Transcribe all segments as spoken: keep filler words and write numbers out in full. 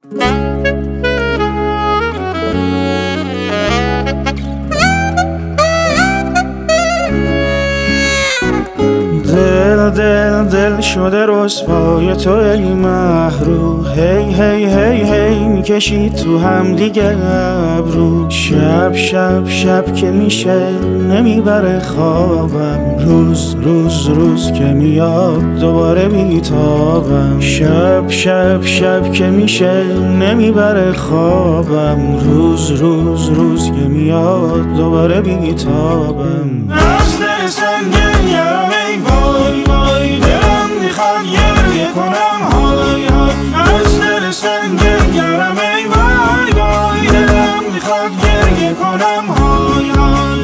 دل دل دل شده رسوای تو ای مهرو، هی هی هی هی میکشی تو هم دیگه ابرو. شب شب شب که میشه نمیبره خوابم، روز روز روز که میاد دوباره بیتابم. شب شب شب که میشه نمیبره خوابم، روز روز روز که میاد دوباره بیتابم. از دل سنگین یارم ای وای وای، دلم میخواد گریه کنم های های. از دل سنگین یارم ای وای وای، دلم میخواد گریه کنم های های.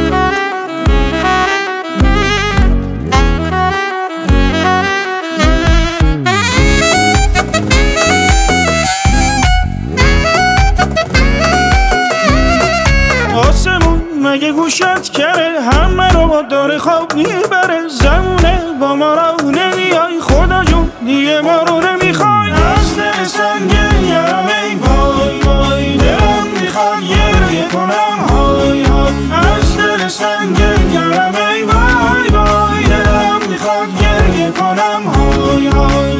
آسمون مگه گوشت کره، همه رو داره خواب میبره. زمونه با ما رو نمیای، خدا جون دیگه ما رو نمیخوای. از دل سنگین یارم ای وای وای، دلم میخواد گریه کنم های های. از دل سنگین یارم ای وای وای، دلم میخواد گریه کنم های های.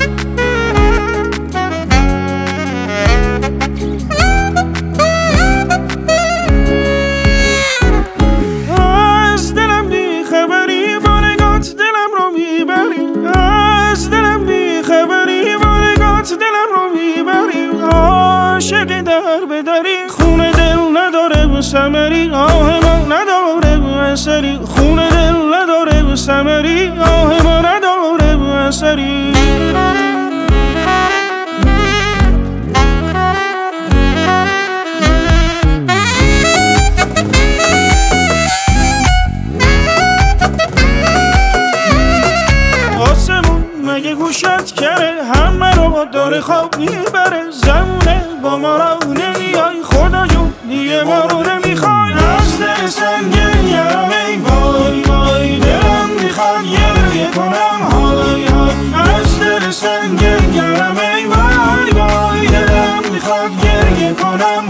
عاشقی در بدری، خون دل نداره ثمری، آه ما نداره اثری. خون دل نداره ثمری، آه ما نداره اثری. آسمون مگه گوشت کره، همه رو داره خواب میبره. زمونه با ما رو نمیای، خدا جون دیگه ما رو نمیخوای. از دل سنگین یارم ای وای وای، دلم میخواد گریه کنم های های. از دل سنگین یارم ای وای وای، دلم میخواد گریه کنم